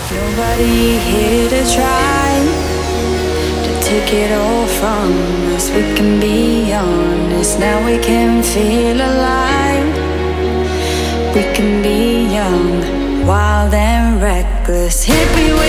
Nobody here to try to take it all from us. We can be honest, now we can feel alive. We can be young, wild and reckless. Hit me with